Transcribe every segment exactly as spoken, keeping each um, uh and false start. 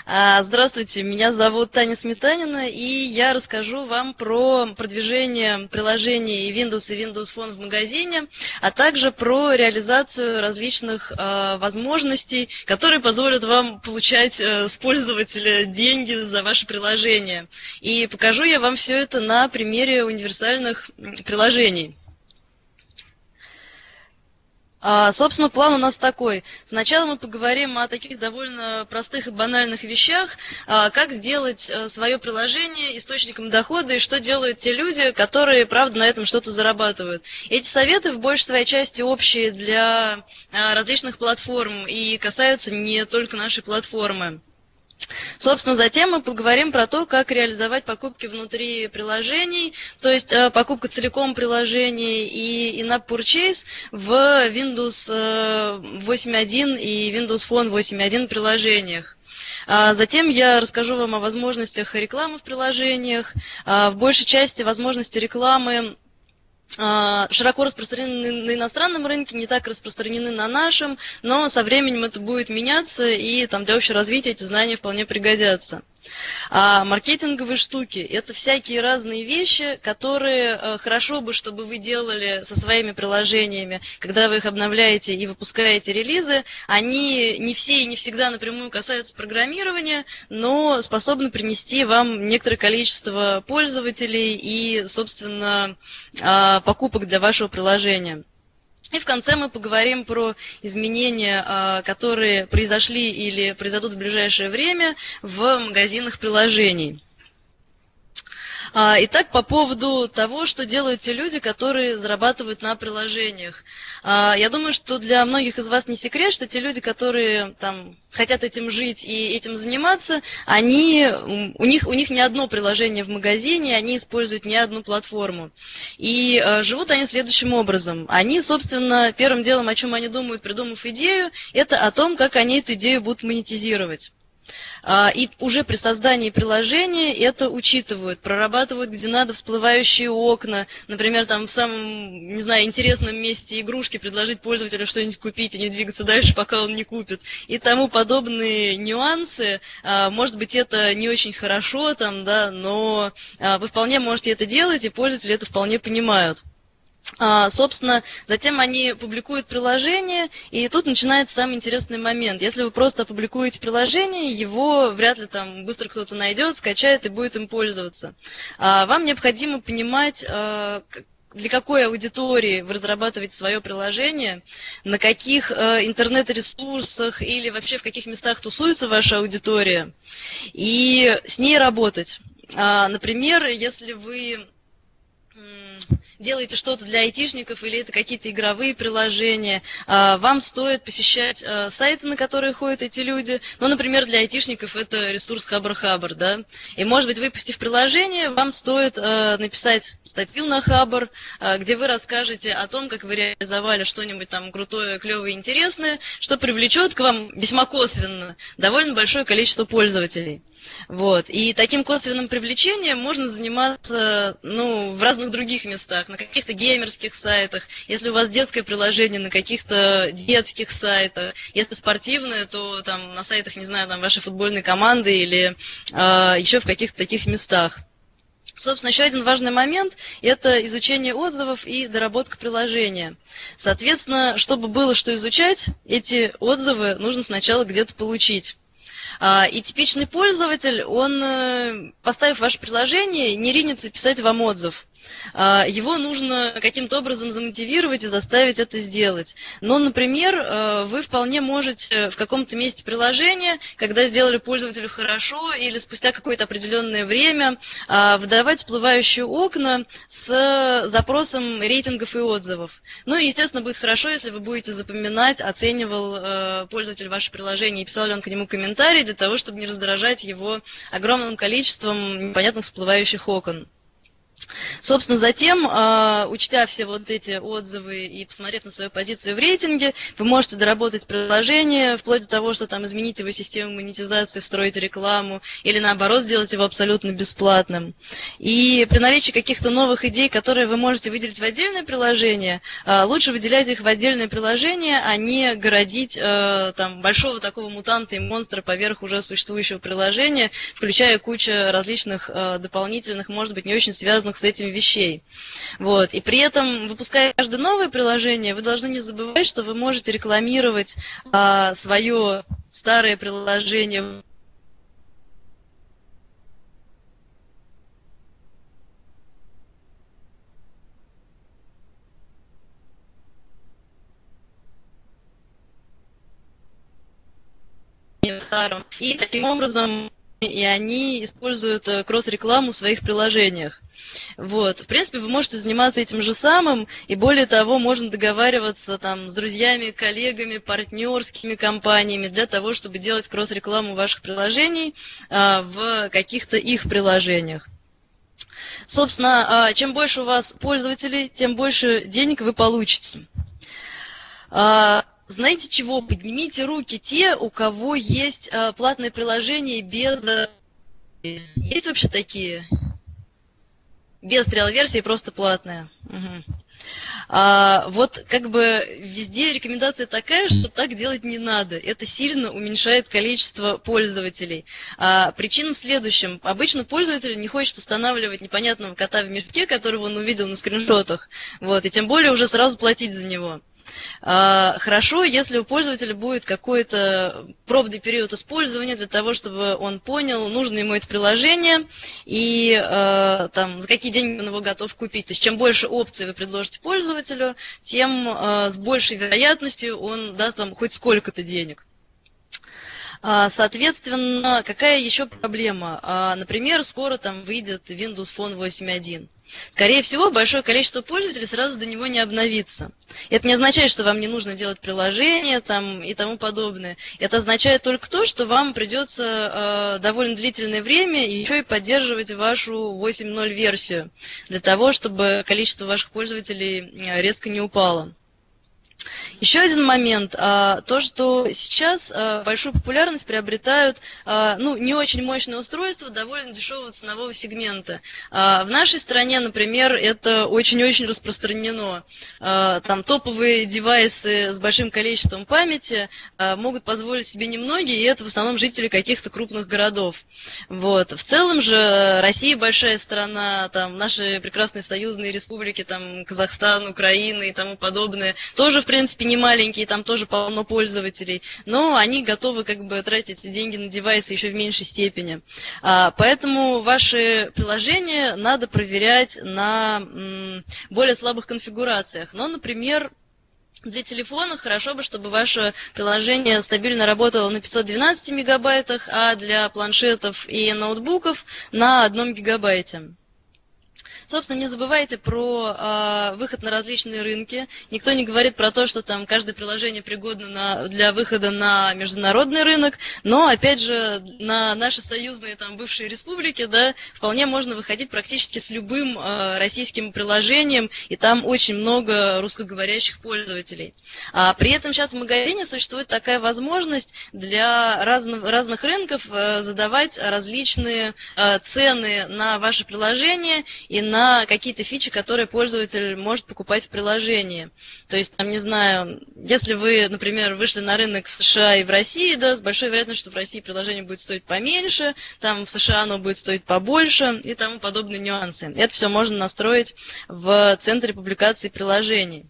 А, Здравствуйте, меня зовут Таня Сметанина, и я расскажу вам про продвижение приложений Windows и Windows Phone в магазине, а также про реализацию различных а, возможностей, которые позволят вам получать а, с пользователя деньги за ваше приложение. И покажу я вам все это на примере универсальных приложений. А, собственно, план у нас такой. Сначала мы поговорим о таких довольно простых и банальных вещах, а, как сделать а, свое приложение источником дохода и что делают те люди, которые, правда, на этом что-то зарабатывают. Эти советы в большей своей части общие для а, различных платформ и касаются не только нашей платформы. Собственно, затем мы поговорим про то, как реализовать покупки внутри приложений, то есть э, покупка целиком приложений и in-app purchase в Windows восемь точка один и Windows Phone восемь точка один приложениях. А затем я расскажу вам о возможностях рекламы в приложениях, а в большей части возможности рекламы широко распространены на иностранном рынке, не так распространены на нашем, но со временем это будет меняться, и там для общего развития эти знания вполне пригодятся. А маркетинговые штуки – это всякие разные вещи, которые э, хорошо бы, чтобы вы делали со своими приложениями, когда вы их обновляете и выпускаете релизы. Они не все и не всегда напрямую касаются программирования, но способны принести вам некоторое количество пользователей и, собственно, э, покупок для вашего приложения. И в конце мы поговорим про изменения, которые произошли или произойдут в ближайшее время в магазинах приложений. Итак, по поводу того, что делают те люди, которые зарабатывают на приложениях. Я думаю, что для многих из вас не секрет, что те люди, которые там хотят этим жить и этим заниматься, они, у них, у них не одно приложение в магазине, они используют не одну платформу. И живут они следующим образом. Они, собственно, первым делом, о чем они думают, придумав идею, это о том, как они эту идею будут монетизировать. И уже при создании приложения это учитывают, прорабатывают, где надо, всплывающие окна, например, там в самом, не знаю, интересном месте игрушки предложить пользователю что-нибудь купить и не двигаться дальше, пока он не купит, и тому подобные нюансы. Может быть, это не очень хорошо, там, да, но вы вполне можете это делать, и пользователи это вполне понимают. А, собственно, затем они публикуют приложение, и тут начинается самый интересный момент. Если вы просто опубликуете приложение, его вряд ли там быстро кто-то найдет, скачает и будет им пользоваться. А, вам необходимо понимать, а, для какой аудитории вы разрабатываете свое приложение, на каких а, интернет-ресурсах или вообще в каких местах тусуется ваша аудитория, и с ней работать. А, например, если вы делаете что-то для айтишников или это какие-то игровые приложения, вам стоит посещать сайты, на которые ходят эти люди. Ну, например, для айтишников это ресурс Хабр-Хабр, да. И, может быть, выпустив приложение, вам стоит написать статью на Хабр, где вы расскажете о том, как вы реализовали что-нибудь там крутое, клевое, интересное, что привлечет к вам весьма косвенно довольно большое количество пользователей. Вот. И таким косвенным привлечением можно заниматься, ну, в разных других местах, на каких-то геймерских сайтах, если у вас детское приложение, на каких-то детских сайтах, если спортивное, то там на сайтах, не знаю, там вашей футбольной команды или э, еще в каких-то таких местах. Собственно, еще один важный момент – это изучение отзывов и доработка приложения. Соответственно, чтобы было что изучать, эти отзывы нужно сначала где-то получить. И типичный пользователь, он, поставив ваше приложение, не ринется писать вам отзыв. Его нужно каким-то образом замотивировать и заставить это сделать. Но, например, вы вполне можете в каком-то месте приложения, когда сделали пользователю хорошо или спустя какое-то определенное время, выдавать всплывающие окна с запросом рейтингов и отзывов. Ну и, естественно, будет хорошо, если вы будете запоминать, оценивал пользователь ваше приложение и писал ли он к нему комментарий для того, чтобы не раздражать его огромным количеством непонятных всплывающих окон. Собственно, затем, э, учтя все вот эти отзывы и посмотрев на свою позицию в рейтинге, вы можете доработать приложение, вплоть до того, что там изменить его систему монетизации, встроить рекламу, или наоборот сделать его абсолютно бесплатным. И при наличии каких-то новых идей, которые вы можете выделить в отдельное приложение, э, лучше выделять их в отдельное приложение, а не городить э, там большого такого мутанта и монстра поверх уже существующего приложения, включая кучу различных э, дополнительных, может быть, не очень связанных с этими вещей. Вот. И при этом, выпуская каждое новое приложение, вы должны не забывать, что вы можете рекламировать а, свое старое приложение в старом. И таким образом и они используют кросс-рекламу в своих приложениях. Вот. В принципе, вы можете заниматься этим же самым, и более того, можно договариваться там, с друзьями, коллегами, партнерскими компаниями для того, чтобы делать кросс-рекламу ваших приложений а, в каких-то их приложениях. Собственно, а, чем больше у вас пользователей, тем больше денег вы получите. А, Знаете чего? Поднимите руки те, у кого есть э, платное приложение без... Есть вообще такие? Без триал-версии, просто платная. Угу. А, вот как бы везде рекомендация такая, что так делать не надо. Это сильно уменьшает количество пользователей. А, причина в следующем. Обычно пользователь не хочет устанавливать непонятного кота в мешке, которого он увидел на скриншотах. Вот, и тем более уже сразу платить за него. Хорошо, если у пользователя будет какой-то пробный период использования для того, чтобы он понял, нужно ему это приложение и там, за какие деньги он его готов купить. То есть чем больше опций вы предложите пользователю, тем с большей вероятностью он даст вам хоть сколько-то денег. Соответственно, какая еще проблема? Например, скоро там выйдет Windows Phone восемь точка один. Скорее всего, большое количество пользователей сразу до него не обновится. Это не означает, что вам не нужно делать приложение там, и тому подобное. Это означает только то, что вам придется э, довольно длительное время еще и поддерживать вашу восемь точка ноль версию, для того, чтобы количество ваших пользователей резко не упало. Еще один момент, то, что сейчас большую популярность приобретают ну, не очень мощные устройства довольно дешевого ценового сегмента. В нашей стране, например, это очень-очень распространено. Там топовые девайсы с большим количеством памяти могут позволить себе немногие, и это в основном жители каких-то крупных городов. Вот. В целом же Россия большая страна, там, наши прекрасные союзные республики, там, Казахстан, Украина и тому подобное, тоже, в принципе, не маленькие, там тоже полно пользователей, но они готовы как бы тратить деньги на девайсы еще в меньшей степени. Поэтому ваши приложения надо проверять на более слабых конфигурациях. Но, например, для телефона хорошо бы, чтобы ваше приложение стабильно работало на пятьсот двенадцати мегабайтах, а для планшетов и ноутбуков на одном гигабайте. Собственно, не забывайте про э, выход на различные рынки. Никто не говорит про то, что там каждое приложение пригодно на, для выхода на международный рынок, но, опять же, на наши союзные там, бывшие республики, да, вполне можно выходить практически с любым э, российским приложением, и там очень много русскоговорящих пользователей. А при этом сейчас в магазине существует такая возможность для разных, разных рынков э, задавать различные э, цены на ваши приложения и на на какие-то фичи, которые пользователь может покупать в приложении. То есть, там, не знаю, если вы, например, вышли на рынок в США и в России, да, с большой вероятностью, что в России приложение будет стоить поменьше, там в США оно будет стоить побольше и тому подобные нюансы. Это все можно настроить в центре публикации приложений.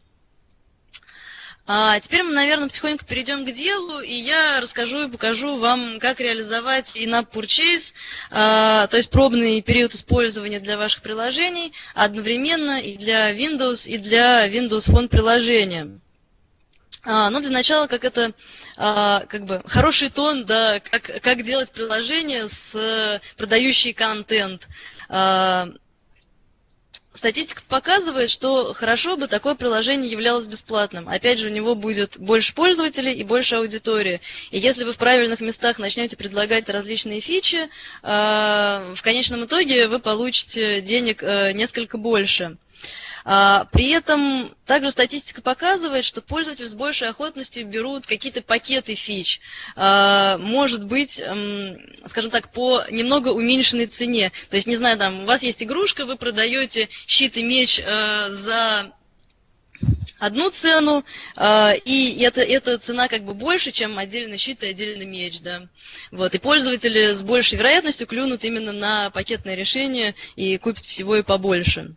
А теперь мы, наверное, потихоньку перейдем к делу, и я расскажу и покажу вам, как реализовать in-app purchase, а, то есть пробный период использования для ваших приложений, одновременно и для Windows, и для Windows Phone приложения. А, но для начала, как это, а, как бы, хороший тон, да, как, как делать приложение, с продающий контент. А, статистика показывает, что хорошо бы такое приложение являлось бесплатным. Опять же, у него будет больше пользователей и больше аудитории. И если вы в правильных местах начнете предлагать различные фичи, в конечном итоге вы получите денег несколько больше. При этом также статистика показывает, что пользователи с большей охотностью берут какие-то пакеты фич. Может быть, скажем так, по немного уменьшенной цене. То есть, не знаю, там у вас есть игрушка, вы продаете щит и меч за одну цену, и это, эта цена как бы больше, чем отдельный щит и отдельный меч. Да? Вот, и пользователи с большей вероятностью клюнут именно на пакетное решение и купят всего и побольше.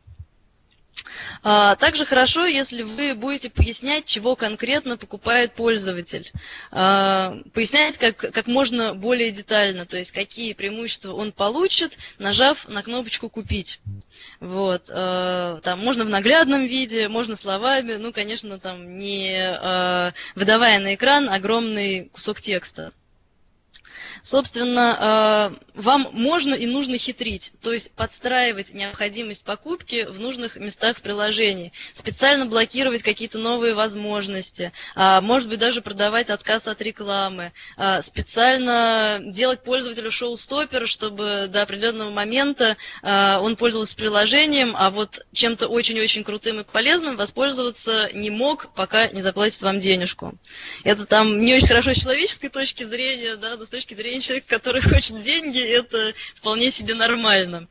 Также хорошо, если вы будете пояснять, чего конкретно покупает пользователь. Пояснять как, как можно более детально, то есть какие преимущества он получит, нажав на кнопочку «Купить». Вот. Там можно в наглядном виде, можно словами, ну, конечно, там не выдавая на экран огромный кусок текста. Собственно, вам можно и нужно хитрить, то есть подстраивать необходимость покупки в нужных местах приложений, специально блокировать какие-то новые возможности, может быть, даже продавать отказ от рекламы, специально делать пользователю шоу-стоппер, чтобы до определенного момента он пользовался приложением, а вот чем-то очень-очень крутым и полезным воспользоваться не мог, пока не заплатит вам денежку. Это там не очень хорошо с человеческой точки зрения, да, но с точки зрения человека, который хочет деньги, это вполне себе нормально.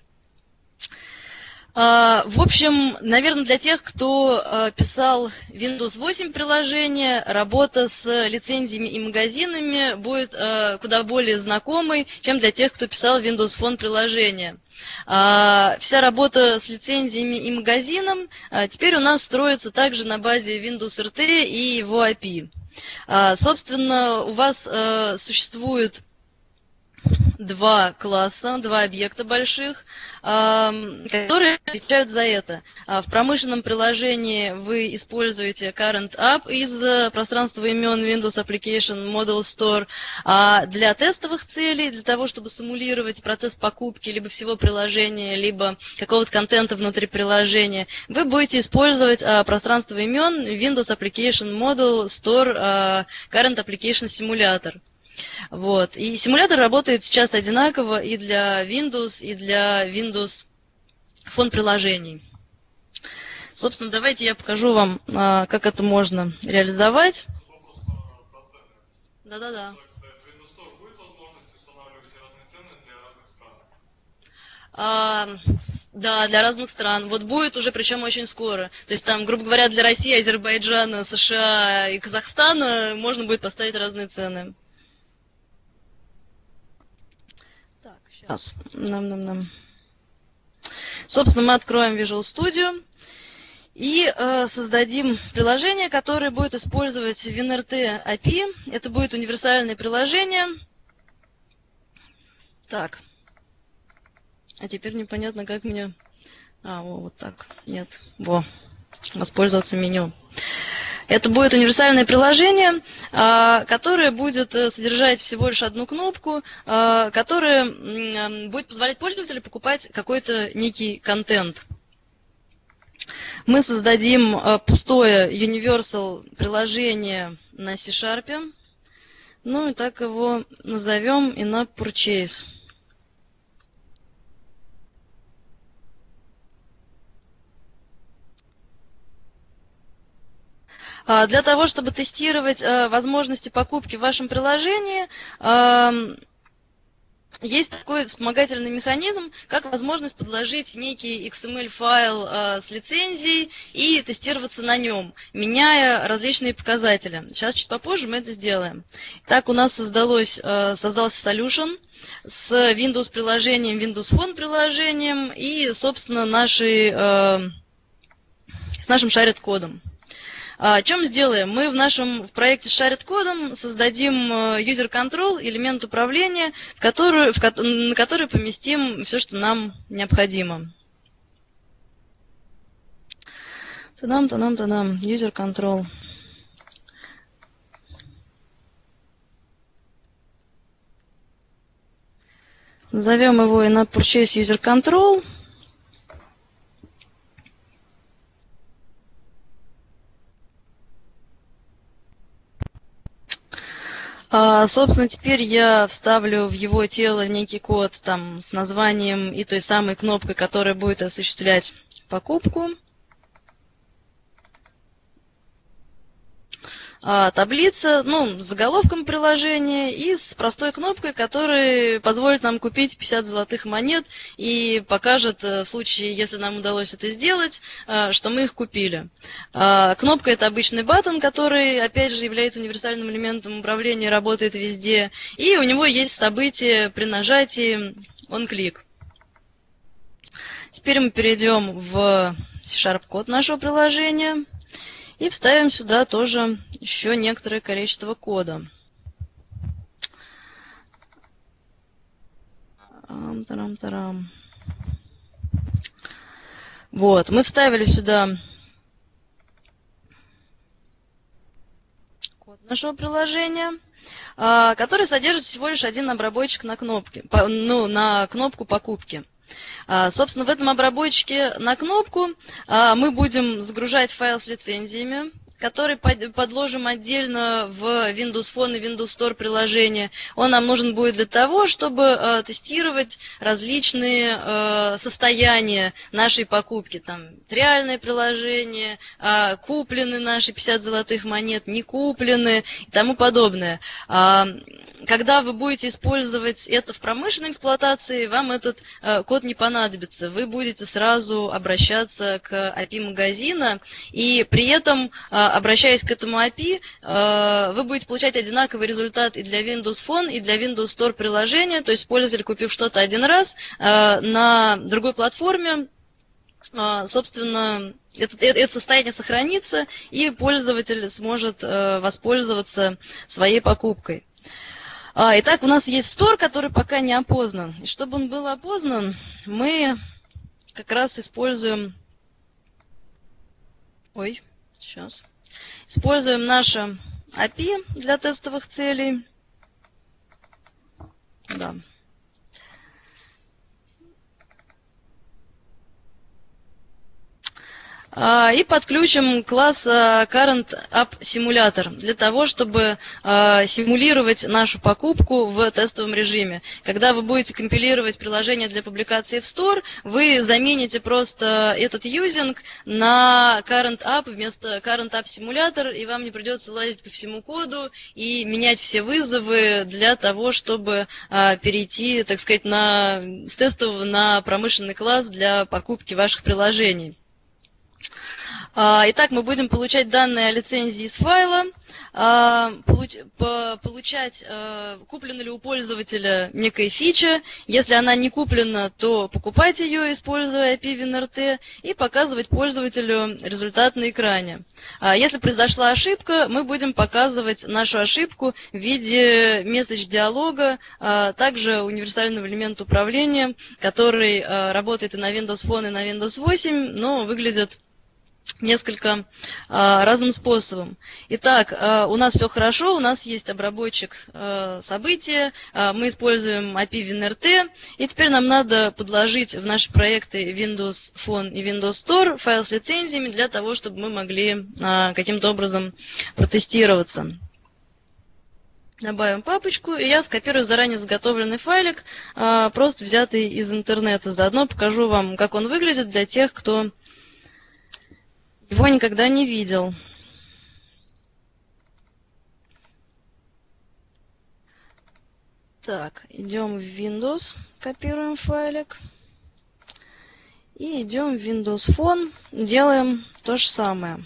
В общем, наверное, для тех, кто писал Windows восемь приложение, работа с лицензиями и магазинами будет куда более знакомой, чем для тех, кто писал Windows Phone приложение. Вся работа с лицензиями и магазином теперь у нас строится также на базе Windows эр ти и его эй пи ай. Собственно, у вас существует два класса, два объекта больших, которые отвечают за это. В промышленном приложении вы используете current app из пространства имен Windows Application Model Store, а для тестовых целей, для того, чтобы симулировать процесс покупки либо всего приложения, либо какого-то контента внутри приложения, вы будете использовать пространство имен Windows Application Model Store Current Application Simulator. Вот. И симулятор работает сейчас одинаково и для Windows, и для Windows Phone приложений. Собственно, давайте я покажу вам, как это можно реализовать. Да-да-да. А, да, для разных стран. Вот будет уже, причем очень скоро. То есть там, грубо говоря, для России, Азербайджана, США и Казахстана можно будет поставить разные цены. Так, сейчас. Нам-нам-нам. Собственно, мы откроем Visual Studio и э, создадим приложение, которое будет использовать WinRT эй пи ай. Это будет универсальное приложение. Так. А теперь непонятно, как мне... А, о, вот так. Нет. Во. Воспользоваться меню. Это будет универсальное приложение, которое будет содержать всего лишь одну кнопку, которая будет позволять пользователю покупать какой-то некий контент. Мы создадим пустое Universal приложение на C-Sharp. Ну и так его назовем in-app purchase. Для того, чтобы тестировать возможности покупки в вашем приложении, есть такой вспомогательный механизм, как возможность подложить некий икс эм эль-файл с лицензией и тестироваться на нем, меняя различные показатели. Сейчас чуть попозже мы это сделаем. Так, у нас создалось, создался solution с Windows приложением, Windows Phone приложением и, собственно, нашей, с нашим shared кодом. Что мы сделаем? Мы в нашем в проекте с shared кодом создадим user control, элемент управления, в который, в, на который поместим все, что нам необходимо. Та-дам, та-дам, та-дам. User control. Назовем его in-app purchase user control. А, собственно, теперь я вставлю в его тело некий код там, с названием и той самой кнопкой, которая будет осуществлять покупку. А, таблица, ну, с заголовком приложения и с простой кнопкой, которая позволит нам купить пятьдесят золотых монет и покажет, в случае, если нам удалось это сделать, что мы их купили. Кнопка – это обычный баттон, который, опять же, является универсальным элементом управления, работает везде, и у него есть событие при нажатии onClick. Теперь мы перейдем в C-Sharp код нашего приложения. И вставим сюда тоже еще некоторое количество кода. Тарам-тарам. Вот, мы вставили сюда код нашего приложения, который содержит всего лишь один обработчик на кнопке, ну, на кнопку покупки. Собственно, в этом обработчике на кнопку мы будем загружать файл с лицензиями, который подложим отдельно в Windows Phone и Windows Store приложение. Он нам нужен будет для того, чтобы тестировать различные состояния нашей покупки. Там реальное приложение, куплены наши пятьдесят золотых монет, не куплены и тому подобное. Когда вы будете использовать это в промышленной эксплуатации, вам этот э, код не понадобится. Вы будете сразу обращаться к эй пи ай магазина, и при этом, э, обращаясь к этому эй пи ай, э, вы будете получать одинаковый результат и для Windows Phone, и для Windows Store приложения. То есть пользователь, купив что-то один раз э, на другой платформе, э, собственно, это, это состояние сохранится, и пользователь сможет э, воспользоваться своей покупкой. Итак, у нас есть Store, который пока не опознан. И чтобы он был опознан, мы как раз используем... Ой, сейчас. Используем наше эй пи ай для тестовых целей. Да. И подключим класс Current App Simulator для того, чтобы симулировать нашу покупку в тестовом режиме. Когда вы будете компилировать приложение для публикации в Store, вы замените просто этот юзинг на Current App вместо Current App Simulator, и вам не придется лазить по всему коду и менять все вызовы для того, чтобы перейти, так сказать, на, с тестового на промышленный класс для покупки ваших приложений. Итак, мы будем получать данные о лицензии из файла, получать, куплена ли у пользователя некая фича. Если она не куплена, то покупать ее, используя эй пи ай WinRT, и показывать пользователю результат на экране. Если произошла ошибка, мы будем показывать нашу ошибку в виде месседж-диалога, также универсального элемента управления, который работает и на Windows Phone, и на Windows восемь, но выглядит несколько а, разным способом. Итак, а, у нас все хорошо, у нас есть обработчик а, события, а, мы используем эй пи ай WinRT, и теперь нам надо подложить в наши проекты Windows Phone и Windows Store файл с лицензиями для того, чтобы мы могли а, каким-то образом протестироваться. Добавим папочку, и я скопирую заранее заготовленный файлик, а, просто взятый из интернета. Заодно покажу вам, как он выглядит для тех, кто его никогда не видел. Так, идем в Windows, копируем файлик. И идем в Windows Phone, делаем то же самое.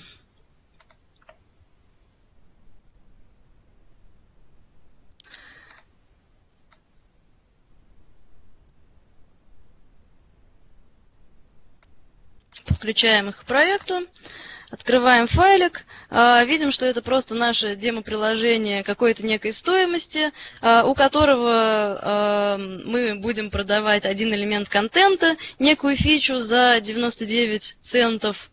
Подключаем их к проекту, открываем файлик, видим, что это просто наше демо-приложение какой-то некой стоимости, у которого мы будем продавать один элемент контента, некую фичу за девяносто девять центов.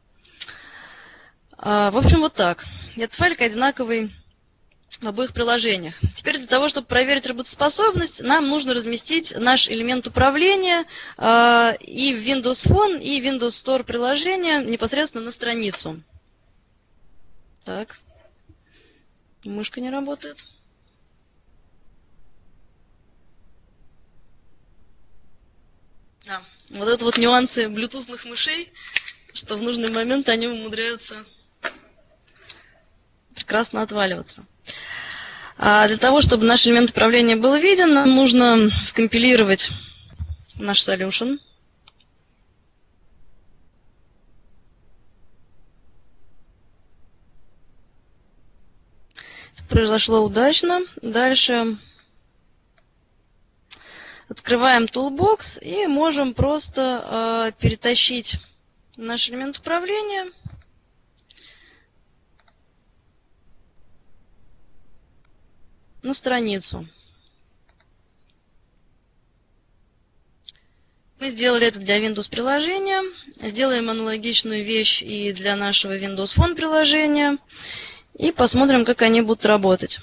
В общем, вот так. Этот файлик одинаковый в обоих приложениях. Теперь для того, чтобы проверить работоспособность, нам нужно разместить наш элемент управления э, и в Windows Phone, и Windows Store приложения непосредственно на страницу. Так, мышка не работает. Да. Вот это вот нюансы блютусных мышей, что в нужный момент они умудряются прекрасно отваливаться. А для того, чтобы наш элемент управления был виден, нам нужно скомпилировать наш solution. Произошло удачно. Дальше открываем Toolbox и можем просто э, перетащить наш элемент управления на страницу. Мы сделали это для Windows приложения. Сделаем аналогичную вещь и для нашего Windows Phone приложения. И посмотрим, как они будут работать.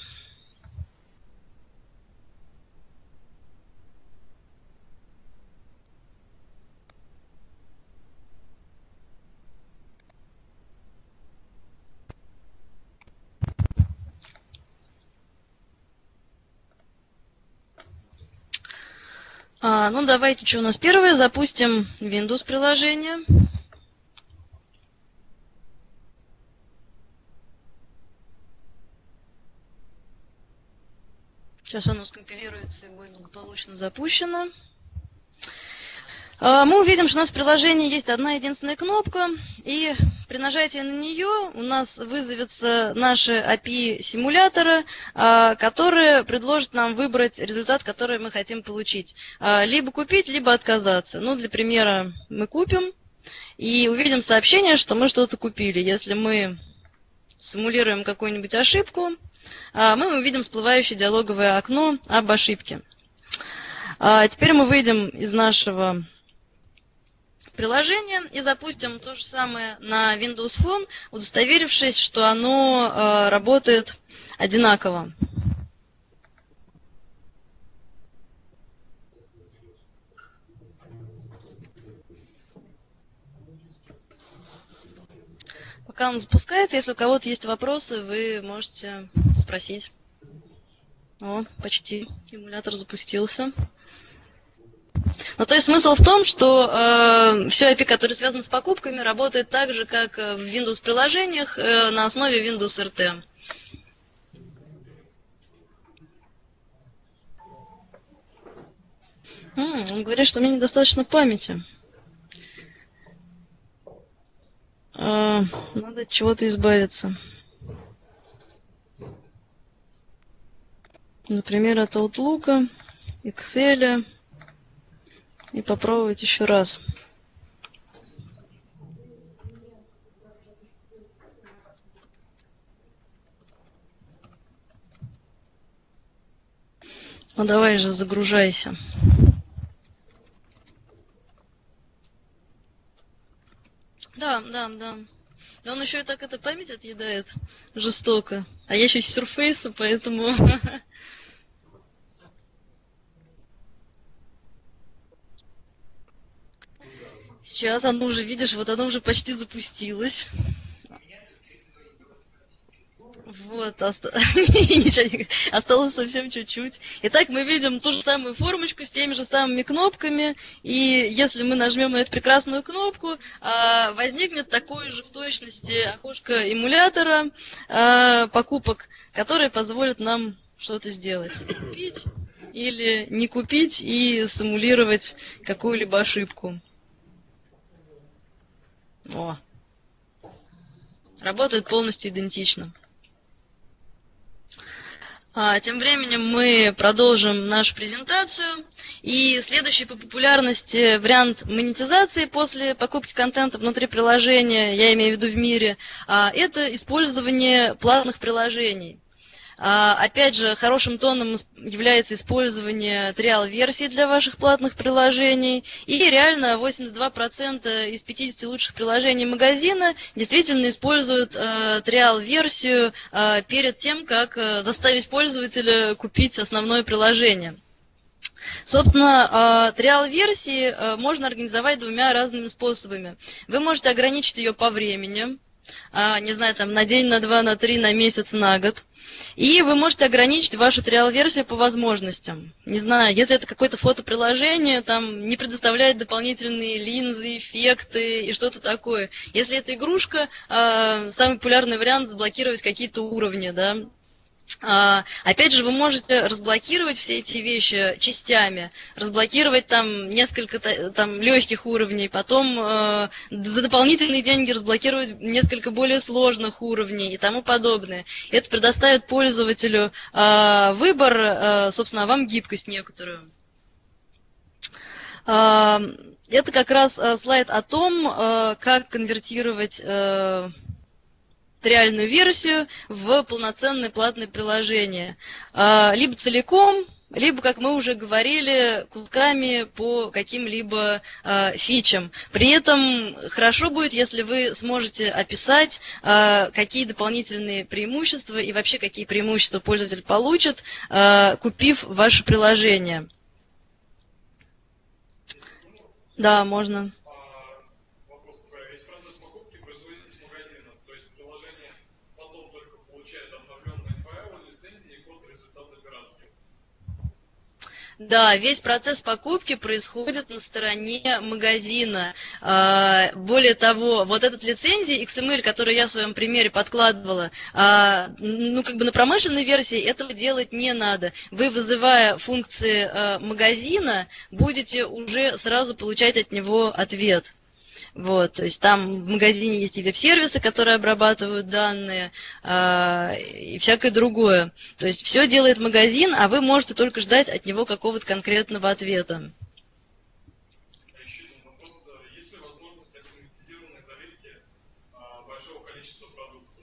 А, ну, давайте, что у нас первое, запустим Windows приложение. Сейчас оно скомпилируется и будет благополучно запущено. Мы увидим, что у нас в приложении есть одна единственная кнопка, и при нажатии на нее у нас вызовется наши эй пи ай симулятора, которые предложат нам выбрать результат, который мы хотим получить. Либо купить, либо отказаться. Ну, для примера мы купим и увидим сообщение, что мы что-то купили. Если мы симулируем какую-нибудь ошибку, мы увидим всплывающее диалоговое окно об ошибке. Теперь мы выйдем из нашего приложения и запустим то же самое на Windows Phone, удостоверившись, что оно работает одинаково. Пока он запускается, если у кого-то есть вопросы, вы можете спросить. О, почти эмулятор запустился. Ну, то есть смысл в том, что э, все эй пи ай, которое связано с покупками, работает так же, как в Windows-приложениях э, на основе Windows эр ти. М, он говорит, что у меня недостаточно памяти. Э, надо от чего-то избавиться. Например, от Outlook, Excel. И попробовать еще раз. Ну давай же, загружайся. Да, да, да. Да он еще и так это память отъедает жестоко. А я еще с Surface, поэтому... Сейчас оно уже, видишь, вот оно уже почти запустилось. Вот, оста... осталось совсем чуть-чуть. Итак, мы видим ту же самую формочку с теми же самыми кнопками. И если мы нажмем на эту прекрасную кнопку, возникнет такое же в точности окошко эмулятора покупок, которое позволит нам что-то сделать. Купить или не купить и симулировать какую-либо ошибку. О. Работает полностью идентично. А, тем временем мы продолжим нашу презентацию. И следующий по популярности вариант монетизации после покупки контента внутри приложения, я имею в виду в мире, а, это использование платных приложений. Опять же, хорошим тоном является использование триал-версий для ваших платных приложений. И реально восемьдесят два процента из пятидесяти лучших приложений магазина действительно используют э, триал-версию э, перед тем, как э, заставить пользователя купить основное приложение. Собственно, триал-версии можно организовать двумя разными способами. Вы можете ограничить ее по времени. а, не знаю, там на день, на два, на три, на месяц, на год. И вы можете ограничить вашу триал-версию по возможностям. Не знаю, если это какое-то фотоприложение, там не предоставляет дополнительные линзы, эффекты и что-то такое. Если это игрушка, а, самый популярный вариант заблокировать какие-то уровни, да. А, опять же, вы можете разблокировать все эти вещи частями, разблокировать там несколько там, легких уровней, потом э, за дополнительные деньги разблокировать несколько более сложных уровней и тому подобное. Это предоставит пользователю э, выбор, э, собственно, а вам гибкость некоторую. Э, это как раз э, слайд о том, э, как конвертировать э, реальную версию в полноценное платное приложение. Либо целиком, либо, как мы уже говорили, кусками по каким-либо фичам. При этом хорошо будет, если вы сможете описать, какие дополнительные преимущества и вообще какие преимущества пользователь получит, купив ваше приложение. Да, можно. Да, весь процесс покупки происходит на стороне магазина. Более того, вот этот лицензия икс эм эль, который я в своем примере подкладывала, ну как бы на промышленной версии этого делать не надо. Вы, вызывая функции магазина, будете уже сразу получать от него ответ. Вот, то есть там в магазине есть и веб-сервисы, которые обрабатывают данные, э, и всякое другое. То есть все делает магазин, а вы можете только ждать от него какого-то конкретного ответа. А еще один вопрос. Есть ли возможность автоматизированной заметки большого количества продуктов?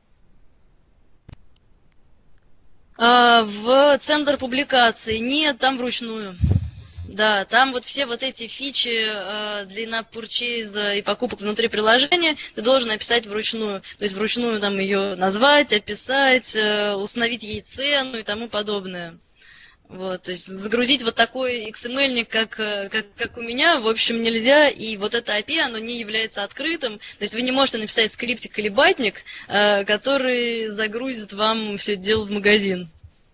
А, в центр публикации нет, там вручную. Да, там вот все вот эти фичи э, для in-app purchase и покупок внутри приложения ты должен описать вручную. То есть вручную там ее назвать, описать, э, установить ей цену и тому подобное. Вот, то есть загрузить вот такой икс эм эль-ник, как, как, как у меня, в общем, нельзя, и вот это эй пи ай, оно не является открытым, то есть вы не можете написать скриптик или батник, э, который загрузит вам все это дело в магазин.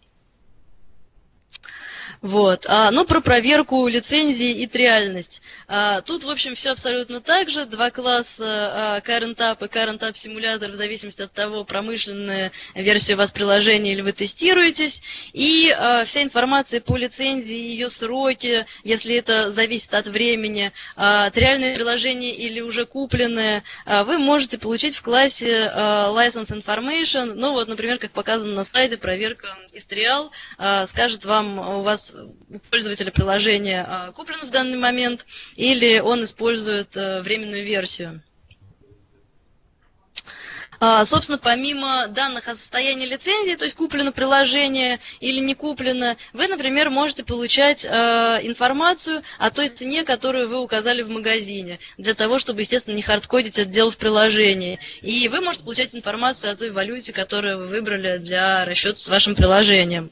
Вот. А, ну, про проверку лицензии и триальность. А, тут, в общем, все абсолютно так же. Два класса а, Current App и Current App Simulator в зависимости от того, промышленная версия у вас приложения или вы тестируетесь. И а, вся информация по лицензии, ее сроки, если это зависит от времени, а, триальное приложение или уже купленное, а, вы можете получить в классе а, License Information. Ну, вот, например, как показано на слайде, проверка из триал а, скажет вам, у вас у пользователя приложения а, куплено в данный момент, или он использует а, временную версию. А, собственно, помимо данных о состоянии лицензии, то есть куплено приложение или не куплено, вы, например, можете получать а, информацию о той цене, которую вы указали в магазине, для того, чтобы, естественно, не хардкодить отдел в приложении. И вы можете получать информацию о той валюте, которую вы выбрали для расчета с вашим приложением.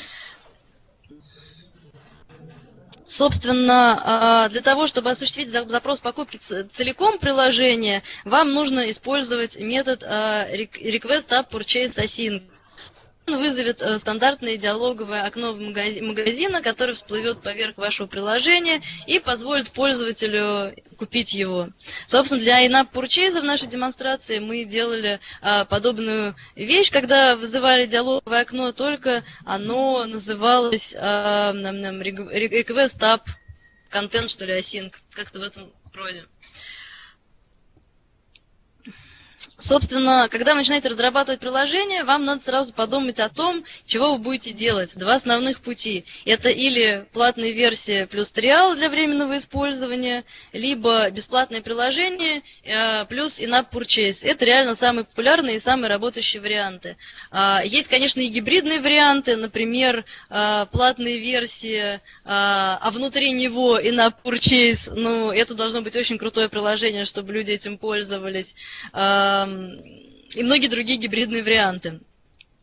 Собственно, для того, чтобы осуществить запрос покупки целиком приложения, вам нужно использовать метод request app purchase async. Он вызовет стандартное диалоговое окно магазина, которое всплывет поверх вашего приложения и позволит пользователю купить его. Собственно, для in-app purchase в нашей демонстрации мы делали подобную вещь, когда вызывали диалоговое окно, только оно называлось request app content, что ли, async, как-то в этом роде. Собственно, когда вы начинаете разрабатывать приложение, вам надо сразу подумать о том, чего вы будете делать. Два основных пути. Это или платная версия плюс триал для временного использования, либо бесплатное приложение плюс in-app purchase. Это реально самые популярные и самые работающие варианты. Есть, конечно, и гибридные варианты, например, платная версия, а внутри него in-app purchase. Ну, это должно быть очень крутое приложение, чтобы люди этим пользовались. И многие другие гибридные варианты.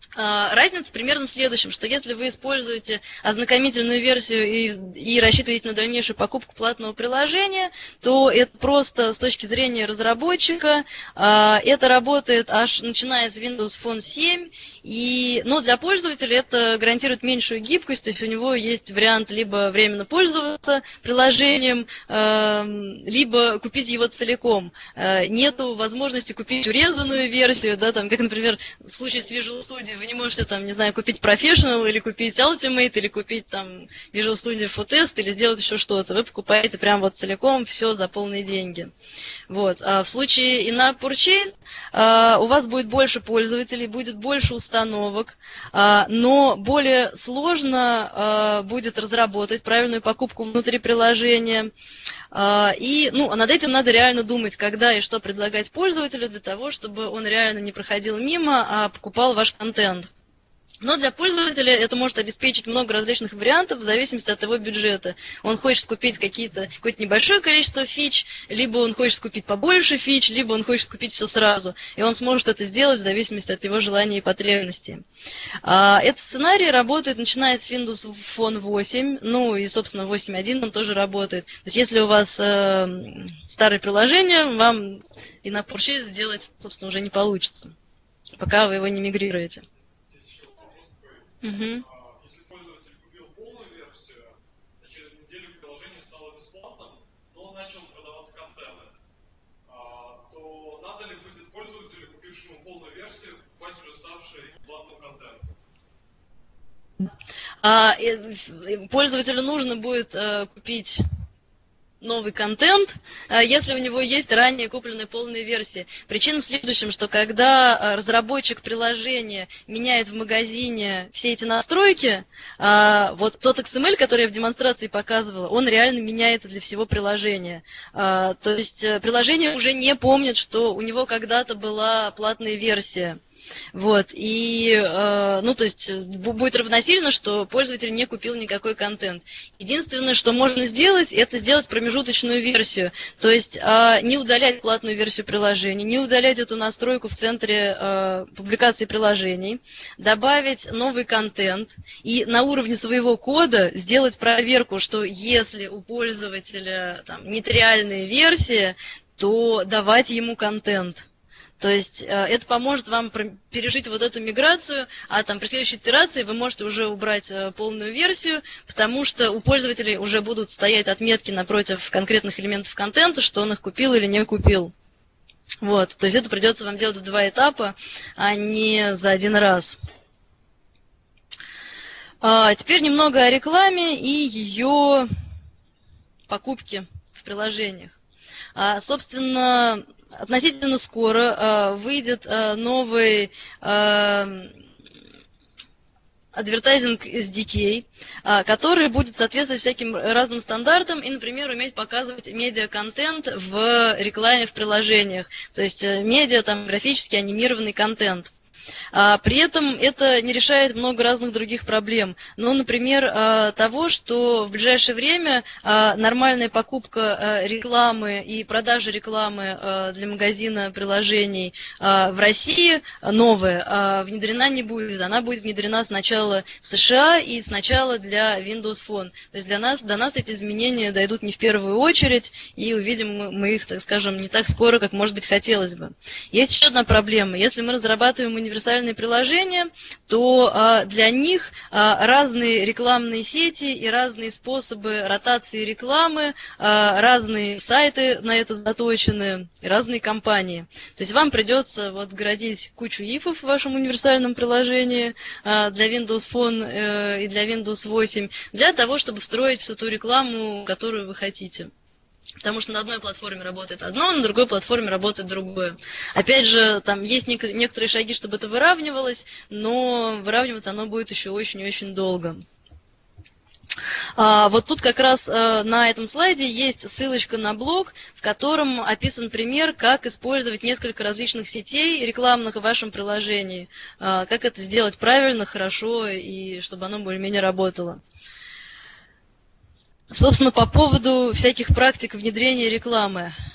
Разница примерно в следующем, что если вы используете ознакомительную версию и, и рассчитываете на дальнейшую покупку платного приложения, то это просто с точки зрения разработчика, это работает аж начиная с Windows Phone семь, и, но для пользователя это гарантирует меньшую гибкость, то есть у него есть вариант либо временно пользоваться приложением, либо купить его целиком. Нету возможности купить урезанную версию, да, там, как, например, в случае с Visual Studio вы не можете, там, не знаю, купить Professional или купить Ultimate, или купить там Visual Studio Photest, или сделать еще что-то. Вы покупаете прям вот целиком все за полные деньги. Вот. А в случае in-app purchase а, у вас будет больше пользователей, будет больше установок, а, но более сложно а, будет разработать правильную покупку внутри приложения. А, и ну, над этим надо реально думать, когда и что предлагать пользователю для того, чтобы он реально не проходил мимо, а покупал ваш контент. Но для пользователя это может обеспечить много различных вариантов в зависимости от его бюджета. Он хочет купить какие-то, какое-то небольшое количество фич, либо он хочет купить побольше фич, либо он хочет купить все сразу. И он сможет это сделать в зависимости от его желаний и потребностей. Этот сценарий работает начиная с Windows Phone восемь, ну и, собственно, восемь точка один он тоже работает. То есть если у вас э, старое приложение, вам и на Purchase сделать, собственно, уже не получится, пока вы его не мигрируете. Угу. Если пользователь купил полную версию, а через неделю приложение стало бесплатным, но он начал продаваться контент, то надо ли будет пользователю, купившему полную версию, покупать уже ставший платным контент? А, пользователю нужно будет а, купить новый контент, если у него есть ранее купленные полные версии. Причина в следующем, что когда разработчик приложения меняет в магазине все эти настройки, вот тот икс эм эль, который я в демонстрации показывала, он реально меняется для всего приложения. То есть приложение уже не помнит, что у него когда-то была платная версия. Вот, и, э, ну, то есть, будет равносильно, что пользователь не купил никакой контент. Единственное, что можно сделать, это сделать промежуточную версию, то есть, э, не удалять платную версию приложения, не удалять эту настройку в центре э, публикации приложений, добавить новый контент и на уровне своего кода сделать проверку, что если у пользователя там нетриальные версии, то давать ему контент. То есть это поможет вам пережить вот эту миграцию, а там при следующей итерации вы можете уже убрать полную версию, потому что у пользователей уже будут стоять отметки напротив конкретных элементов контента, что он их купил или не купил. Вот, то есть это придется вам делать в два этапа, а не за один раз. А теперь немного о рекламе и ее покупке в приложениях. А, собственно, относительно скоро э, выйдет э, новый э, Advertising эс ди кей, э, который будет соответствовать всяким разным стандартам и, например, уметь показывать медиа-контент в рекламе в приложениях, то есть э, медиа, там, графически анимированный контент. При этом это не решает много разных других проблем. Ну, например, того, что в ближайшее время нормальная покупка рекламы и продажа рекламы для магазина приложений в России новая внедрена не будет. Она будет внедрена сначала в США и сначала для Windows Phone. То есть для нас, до нас эти изменения дойдут не в первую очередь, и увидим мы их, так скажем, не так скоро, как, может быть, хотелось бы. Есть еще одна проблема. Если мы разрабатываем универсальные приложения, то а, для них а, разные рекламные сети и разные способы ротации рекламы, а, разные сайты на это заточены, разные компании. То есть вам придется вот градить кучу ифов в вашем универсальном приложении а, для Windows Phone э, и для Windows восемь, для того, чтобы встроить всю ту рекламу, которую вы хотите. Потому что на одной платформе работает одно, на другой платформе работает другое. Опять же, там есть некоторые шаги, чтобы это выравнивалось, но выравниваться оно будет еще очень-очень долго. А, вот тут как раз а, на этом слайде есть ссылочка на блог, в котором описан пример, как использовать несколько различных сетей рекламных в вашем приложении. А, как это сделать правильно, хорошо и чтобы оно более-менее работало. Собственно, по поводу всяких практик внедрения рекламы.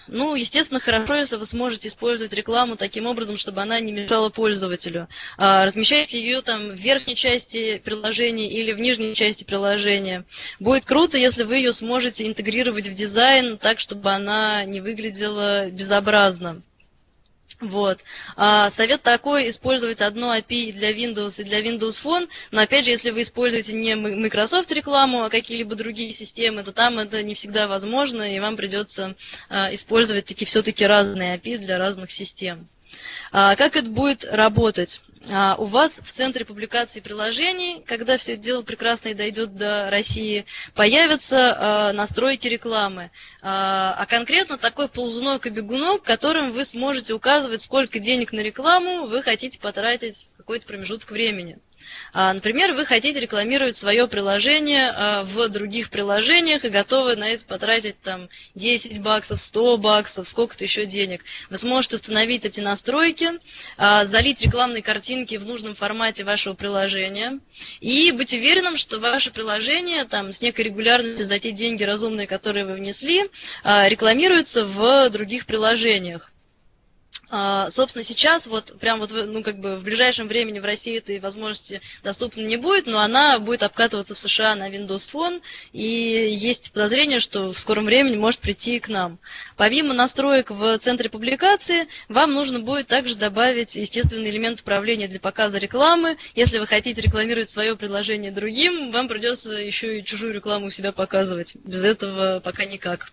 Ну, естественно, хорошо, если вы сможете использовать рекламу таким образом, чтобы она не мешала пользователю. Размещайте ее там в верхней части приложения или в нижней части приложения. Будет круто, если вы ее сможете интегрировать в дизайн так, чтобы она не выглядела безобразно. Вот. А, совет такой: использовать одно эй пи ай для Windows и для Windows Phone, но опять же, если вы используете не Microsoft рекламу, а какие-либо другие системы, то там это не всегда возможно, и вам придется а, использовать таки, все-таки разные эй пи ай для разных систем. А, как это будет работать? А, у вас в центре публикации приложений, когда все это дело прекрасно и дойдет до России, появятся а, настройки рекламы. А, а конкретно такой ползунок и бегунок, которым вы сможете указывать, сколько денег на рекламу вы хотите потратить в какой-то промежуток времени. Например, вы хотите рекламировать свое приложение в других приложениях и готовы на это потратить там десять баксов, сто баксов, сколько-то еще денег. Вы сможете установить эти настройки, залить рекламные картинки в нужном формате вашего приложения и быть уверенным, что ваше приложение там, с некой регулярностью за те деньги разумные, которые вы внесли, рекламируется в других приложениях. Собственно, сейчас, вот прям вот, ну, как бы в ближайшем времени в России этой возможности доступна не будет, но она будет обкатываться в США на Windows Phone, и есть подозрение, что в скором времени может прийти к нам. Помимо настроек в центре публикации, вам нужно будет также добавить естественный элемент управления для показа рекламы. Если вы хотите рекламировать свое предложение другим, вам придется еще и чужую рекламу у себя показывать. Без этого пока никак.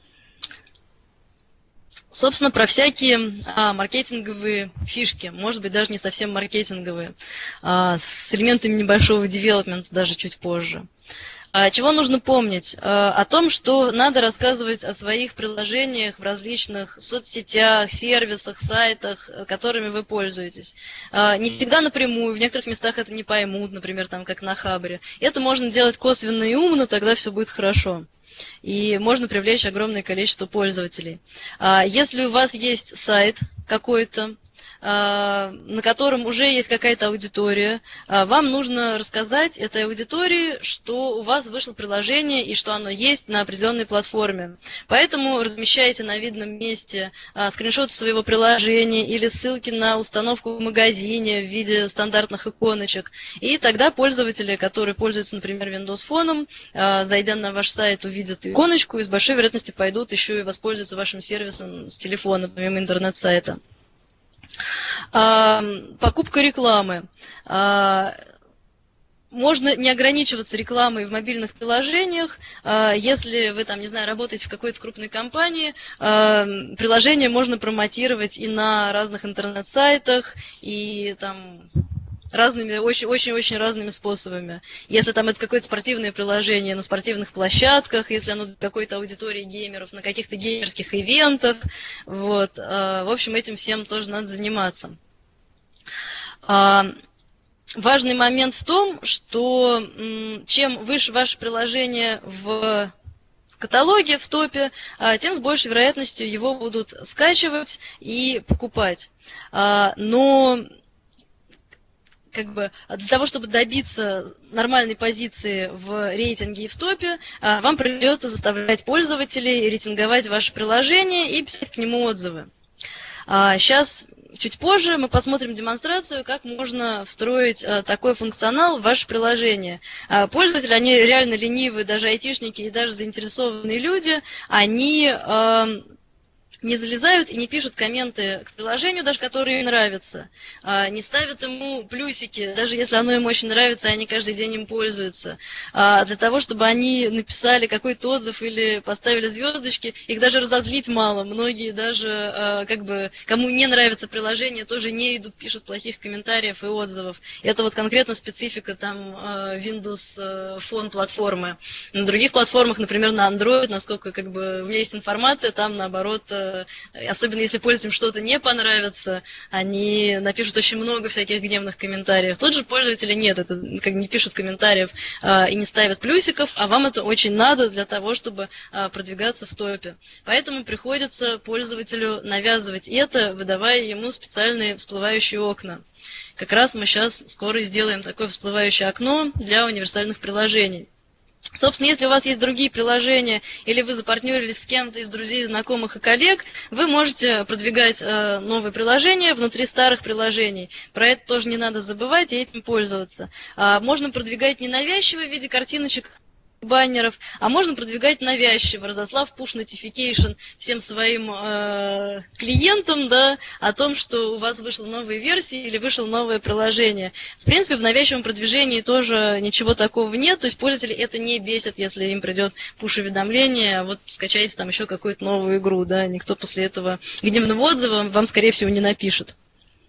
Собственно, про всякие а, маркетинговые фишки, может быть, даже не совсем маркетинговые, а, с элементами небольшого девелопмента даже чуть позже. А, чего нужно помнить? А, о том, что надо рассказывать о своих приложениях в различных соцсетях, сервисах, сайтах, которыми вы пользуетесь. А, не всегда напрямую, в некоторых местах это не поймут, например, там, как на Хабре. Это можно делать косвенно и умно, тогда все будет хорошо. И можно привлечь огромное количество пользователей. Если у вас есть сайт какой-то, на котором уже есть какая-то аудитория, вам нужно рассказать этой аудитории, что у вас вышло приложение и что оно есть на определенной платформе. Поэтому размещайте на видном месте скриншоты своего приложения или ссылки на установку в магазине в виде стандартных иконочек. И тогда пользователи, которые пользуются, например, Windows Phone, зайдя на ваш сайт, увидят иконочку и с большой вероятностью пойдут еще и воспользуются вашим сервисом с телефона, помимо интернет-сайта. Покупка рекламы. Можно не ограничиваться рекламой в мобильных приложениях. Если вы там, не знаю, работаете в какой-то крупной компании, приложение можно промотировать и на разных интернет-сайтах, и там разными, очень-очень разными способами. Если там это какое-то спортивное приложение на спортивных площадках, если оно для какой-то аудитории геймеров, на каких-то геймерских ивентах, вот, в общем, этим всем тоже надо заниматься. Важный момент в том, что чем выше ваше приложение в каталоге, в топе, тем с большей вероятностью его будут скачивать и покупать. Но как бы для того, чтобы добиться нормальной позиции в рейтинге и в топе, вам придется заставлять пользователей рейтинговать ваше приложение и писать к нему отзывы. Сейчас, чуть позже, мы посмотрим демонстрацию, как можно встроить такой функционал в ваше приложение. Пользователи, они реально ленивые, даже айтишники и даже заинтересованные люди, они не залезают и не пишут комменты к приложению, даже которые им нравятся, не ставят ему плюсики, даже если оно им очень нравится, и они каждый день им пользуются. Для того, чтобы они написали какой-то отзыв или поставили звездочки, их даже разозлить мало. Многие даже, как бы, кому не нравится приложение, тоже не идут, пишут плохих комментариев и отзывов. Это вот конкретно специфика там Windows Phone платформы. На других платформах, например, на Android, насколько как бы у меня есть информация, там наоборот, особенно если пользователям что-то не понравится, они напишут очень много всяких гневных комментариев. Тот же пользователи нет, это как не пишут комментариев а, и не ставят плюсиков, а вам это очень надо для того, чтобы а, продвигаться в топе. Поэтому приходится пользователю навязывать это, выдавая ему специальные всплывающие окна. Как раз мы сейчас скоро сделаем такое всплывающее окно для универсальных приложений. Собственно, если у вас есть другие приложения, или вы запартнерились с кем-то из друзей, знакомых и коллег, вы можете продвигать э, новые приложения внутри старых приложений. Про это тоже не надо забывать и этим пользоваться. А, можно продвигать ненавязчиво в виде картиночек, баннеров, а можно продвигать навязчиво, разослав push notification всем своим э, клиентам, да, о том, что у вас вышла новая версия или вышло новое приложение. В принципе, в навязчивом продвижении тоже ничего такого нет, то есть пользователи это не бесит, если им придет push-уведомление, вот скачайте там еще какую-то новую игру, да, никто после этого гневного отзыва вам, скорее всего, не напишет.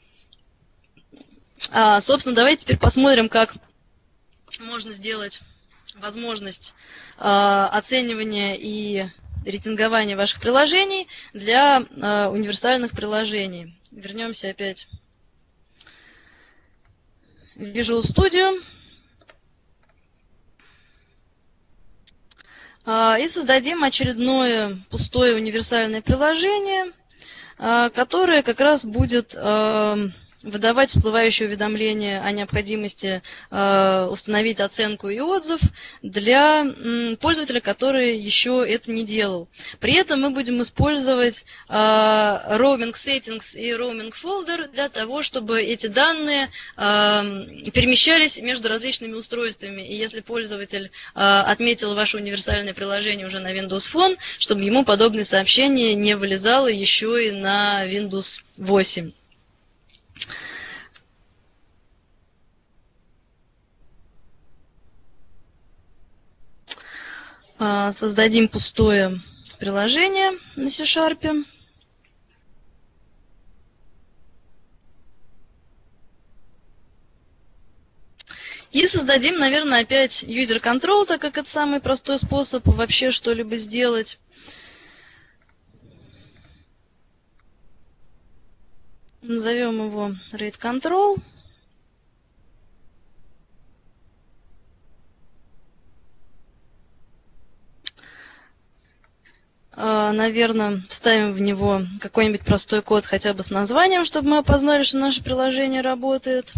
А, собственно, давайте теперь посмотрим, как можно сделать возможность э, оценивания и рейтингования ваших приложений для э, универсальных приложений. Вернемся опять в Visual Studio э, и создадим очередное пустое универсальное приложение, э, которое как раз будет э, выдавать всплывающее уведомление о необходимости э, установить оценку и отзыв для м, пользователя, который еще это не делал. При этом мы будем использовать э, roaming settings и roaming folder для того, чтобы эти данные э, перемещались между различными устройствами. И если пользователь э, отметил ваше универсальное приложение уже на Windows Phone, чтобы ему подобное сообщение не вылезало еще и на Windows восемь. Создадим пустое приложение на C-Sharp. И создадим, наверное, опять user control, так как это самый простой способ вообще что-либо сделать. Назовем его rate control. Наверное, вставим в него какой-нибудь простой код хотя бы с названием, чтобы мы опознали, что наше приложение работает.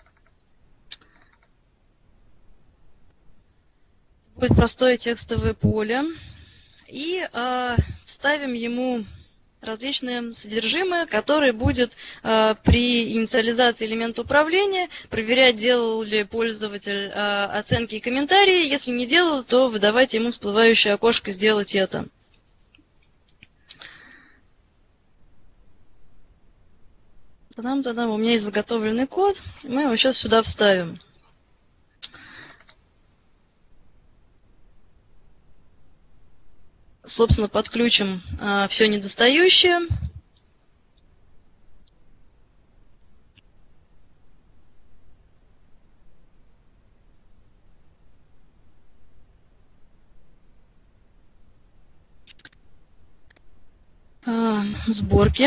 Будет простое текстовое поле. И э, вставим ему различные содержимое, которое будет э, при инициализации элемента управления проверять, делал ли пользователь э, оценки и комментарии. Если не делал, то выдавать ему всплывающее окошко «Сделать это». Та-дам-та-дам. У меня есть заготовленный код, мы его сейчас сюда вставим. Собственно, подключим а, все недостающее. А, сборки.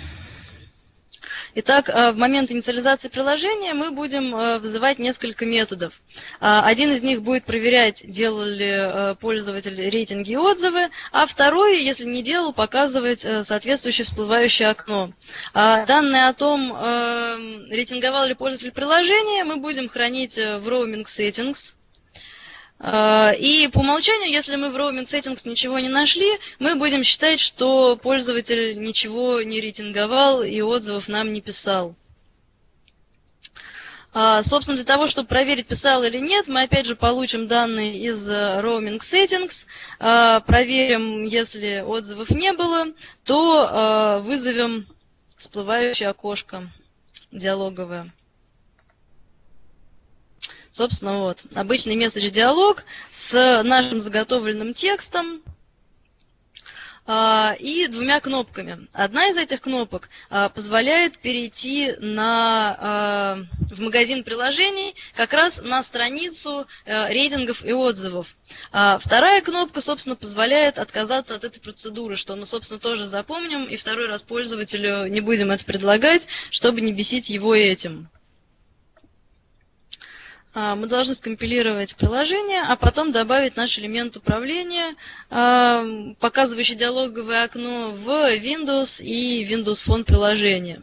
Итак, в момент инициализации приложения мы будем вызывать несколько методов. Один из них будет проверять, делал ли пользователь рейтинги и отзывы, а второй, если не делал, показывать соответствующее всплывающее окно. Данные о том, рейтинговал ли пользователь приложения, мы будем хранить в roaming settings. И по умолчанию, если мы в roaming settings ничего не нашли, мы будем считать, что пользователь ничего не рейтинговал и отзывов нам не писал. Собственно, для того, чтобы проверить, писал или нет, мы опять же получим данные из roaming settings, проверим, если отзывов не было, то вызовем всплывающее окошко диалоговое. Собственно, вот, обычный месседж-диалог с нашим заготовленным текстом э, и двумя кнопками. Одна из этих кнопок э, позволяет перейти на, э, в магазин приложений как раз на страницу э, рейтингов и отзывов. А вторая кнопка, собственно, позволяет отказаться от этой процедуры, что мы, собственно, тоже запомним, и второй раз пользователю не будем это предлагать, чтобы не бесить его этим. Мы должны скомпилировать приложение, а потом добавить наш элемент управления, показывающий диалоговое окно в Windows и Windows Phone приложение.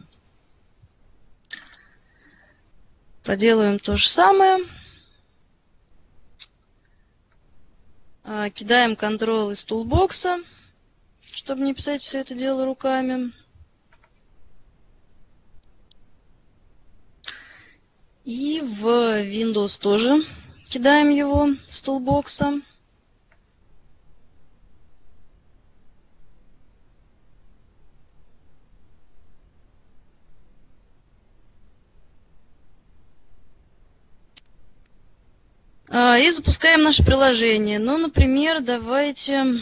Проделаем то же самое. Кидаем Ctrl из тулбокса, чтобы не писать все это дело руками. И в Windows тоже кидаем его с тулбокса. И запускаем наше приложение. Ну, например, давайте...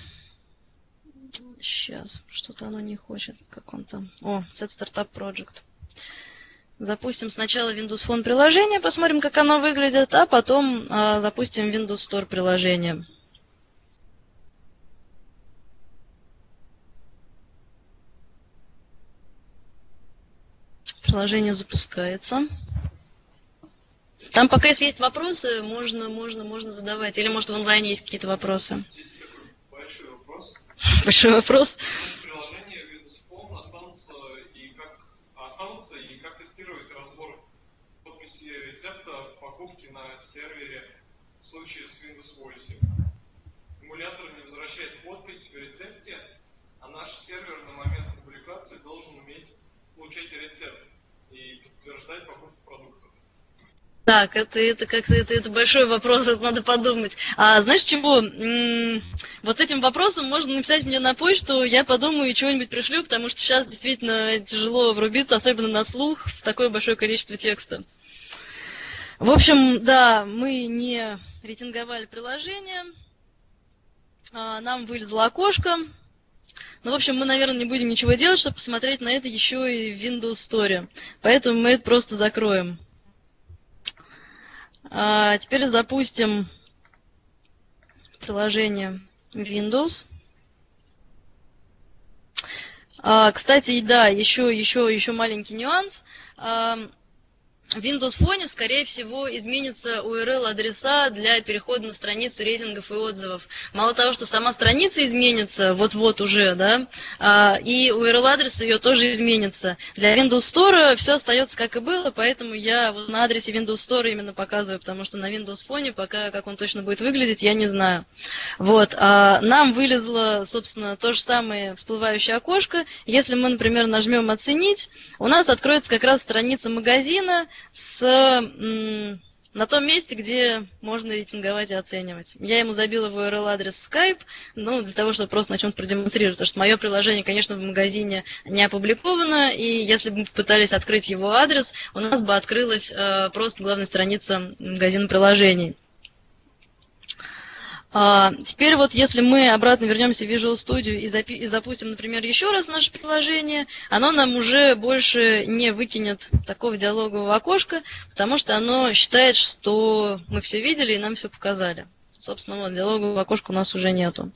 Сейчас, что-то оно не хочет. Как он там? О, Set Startup Project. Запустим сначала Windows Phone приложение, посмотрим, как оно выглядит, а потом а, запустим Windows Store приложение. Приложение запускается. Там пока, если есть вопросы, можно, можно, можно задавать. Или, может, в онлайне есть какие-то вопросы. Здесь такой большой вопрос. Большой вопрос. Приложение Windows Phone останутся и как, останутся и как тестировать разбор подписи рецепта покупки на сервере в случае с Windows восемь. Эмулятор не возвращает подпись в рецепте, а наш сервер на момент публикации должен уметь получать рецепт и подтверждать покупку продуктов. Так, это, это как-то это, это большой вопрос, это надо подумать. А знаешь чего? М-м, вот этим вопросом можно написать мне на почту, я подумаю и чего-нибудь пришлю, потому что сейчас действительно тяжело врубиться, особенно на слух, в такое большое количество текста. В общем, да, мы не рейтинговали приложение, а, нам вылезло окошко. Ну, в общем, мы, наверное, не будем ничего делать, чтобы посмотреть на это еще и в Windows Store. Поэтому мы это просто закроем. А теперь запустим приложение Windows. А, кстати, да, еще, еще, еще маленький нюанс. А, в Windows Phone, скорее всего, изменится ю ар эл-адреса для перехода на страницу рейтингов и отзывов. Мало того, что сама страница изменится, вот-вот уже, да, и ю ар эл-адрес ее тоже изменится. Для Windows Store все остается как и было, поэтому я вот на адресе Windows Store именно показываю, потому что на Windows Phone пока, как он точно будет выглядеть, я не знаю. Вот, а нам вылезло, собственно, то же самое всплывающее окошко. Если мы, например, нажмем «Оценить», у нас откроется как раз страница магазина, С, м, на том месте, где можно рейтинговать и оценивать. Я ему забила в ю ар эл-адрес Skype, ну, для того, чтобы просто на чем-то продемонстрировать, потому что мое приложение, конечно, в магазине не опубликовано, и если бы мы пытались открыть его адрес, у нас бы открылась э, просто главная страница магазина приложений. А, теперь вот если мы обратно вернемся в Visual Studio и, запи- и запустим, например, еще раз наше приложение, оно нам уже больше не выкинет такого диалогового окошка, потому что оно считает, что мы все видели и нам все показали. Собственно, вот диалогового окошка у нас уже нету.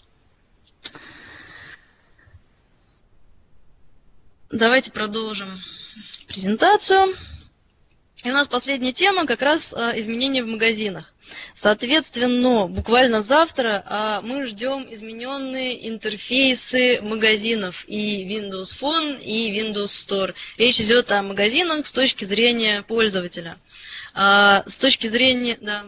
Давайте продолжим презентацию. И у нас последняя тема как раз а, изменения в магазинах. Соответственно, буквально завтра а, мы ждем измененные интерфейсы магазинов и Windows Phone, и Windows Store. Речь идет о магазинах с точки зрения пользователя. А, с точки зрения... Да.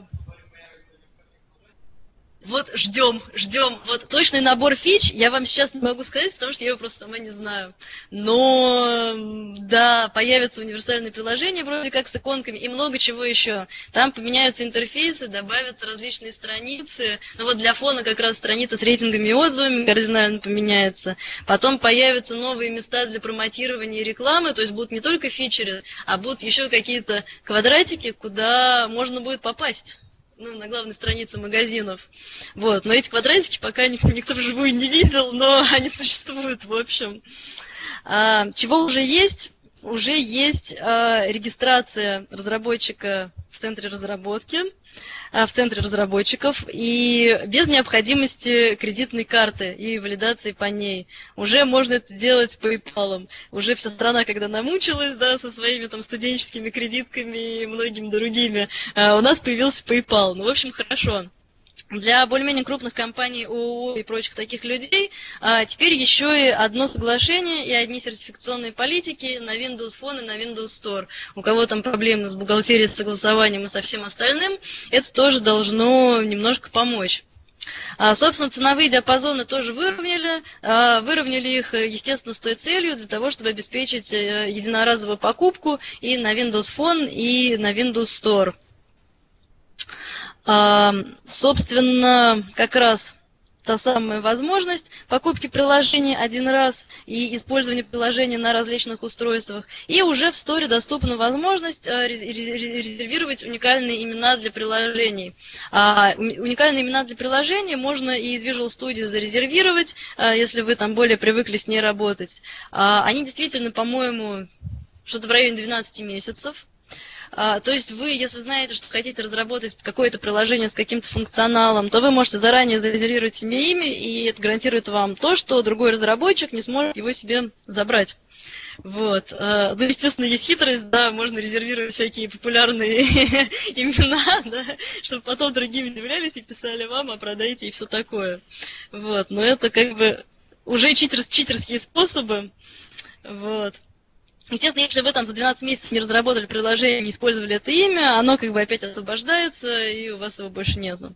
Вот ждем, ждем. Вот точный набор фич я вам сейчас не могу сказать, потому что я его просто сама не знаю. Но да, появятся универсальные приложения вроде как с иконками и много чего еще. Там поменяются интерфейсы, добавятся различные страницы. Ну вот для фона как раз страница с рейтингами и отзывами кардинально поменяется. Потом появятся новые места для промотирования и рекламы, то есть будут не только фичеры, а будут еще какие-то квадратики, куда можно будет попасть. Ну, на главной странице магазинов. Вот. Но эти квадратики пока никто, никто вживую не видел, но они существуют, в общем. А, чего уже есть? Уже есть а, регистрация разработчика в центре разработки, а, в центре разработчиков, и без необходимости кредитной карты и валидации по ней. Уже можно это делать PayPal. Уже вся страна, когда намучилась, да, со своими там студенческими кредитками и многими другими, а, у нас появился PayPal. Ну, в общем, хорошо. Для более-менее крупных компаний, ООО и прочих таких людей а, теперь еще и одно соглашение и одни сертификационные политики на Windows Phone и на Windows Store. У кого там проблемы с бухгалтерией, с согласованием и со всем остальным, это тоже должно немножко помочь. А, собственно, ценовые диапазоны тоже выровняли. А, выровняли их, естественно, с той целью, для того, чтобы обеспечить единоразовую покупку и на Windows Phone, и на Windows Store. А, собственно, как раз та самая возможность покупки приложений один раз и использования приложений на различных устройствах. И уже в Store доступна возможность резервировать уникальные имена для приложений. А уникальные имена для приложений можно и из Visual Studio зарезервировать, если вы там более привыкли с ней работать. Они действительно, по-моему, что-то в районе двенадцати месяцев. А, то есть вы, если знаете, что хотите разработать какое-то приложение с каким-то функционалом, то вы можете заранее зарезервировать себе имя, и это гарантирует вам то, что другой разработчик не сможет его себе забрать. Вот. А, ну, естественно, есть хитрость, да, можно резервировать всякие популярные имена, да, чтобы потом другие не являлись и писали вам, а продайте и все такое. Вот. Но это как бы уже читер, читерские способы. Вот. Естественно, если вы там за двенадцать месяцев не разработали приложение, не использовали это имя, оно как бы опять освобождается, и у вас его больше нету.